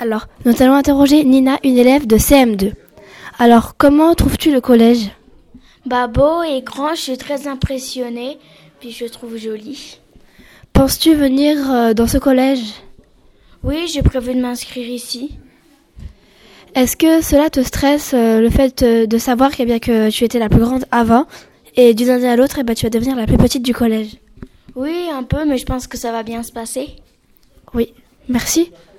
Alors, nous allons interroger Nina, une élève de CM2. Alors, comment trouves-tu le collège ? Beau et grand, je suis très impressionnée, puis je trouve joli. Penses-tu venir dans ce collège ? Oui, j'ai prévu de m'inscrire ici. Est-ce que cela te stresse, le fait de savoir que tu étais la plus grande avant et d'une année à l'autre, tu vas devenir la plus petite du collège ? Oui, un peu, mais je pense que ça va bien se passer. Oui, merci.